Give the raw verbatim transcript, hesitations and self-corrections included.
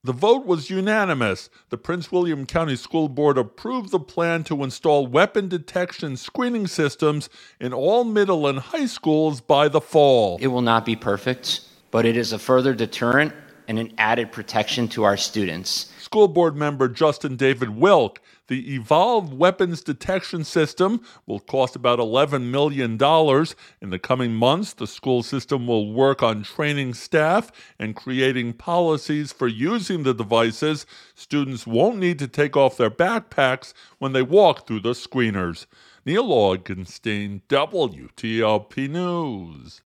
The vote was unanimous. The Prince William County School Board approved the plan to install weapon detection screening systems in all middle and high schools by the fall. It will not be perfect, but it is a further deterrent and an added protection to our students. School Board member Justin David Wilk, the Evolve Weapons Detection System will cost about eleven million dollars. In the coming months, the school system will work on training staff and creating policies for using the devices. Students won't need to take off their backpacks when they walk through the screeners. Neil Augenstein, W T O P News.